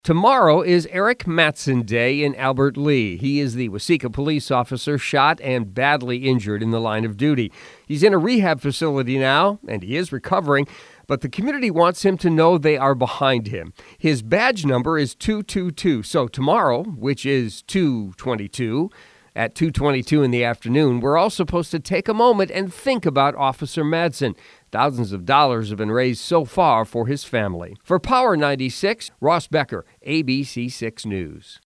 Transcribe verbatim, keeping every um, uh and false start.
Tomorrow is Eric Mattson Day in Albert Lea. He is the Waseca police officer shot and badly injured in the line of duty. He's in a rehab facility now, and he is recovering, but the community wants him to know they are behind him. His badge number is two two two, so tomorrow, which is two twenty-two, at two twenty-two in the afternoon, we're all supposed to take a moment and think about Officer Mattson. Thousands of dollars have been raised so far for his family. For Power ninety-six, Ross Becker, A B C six News.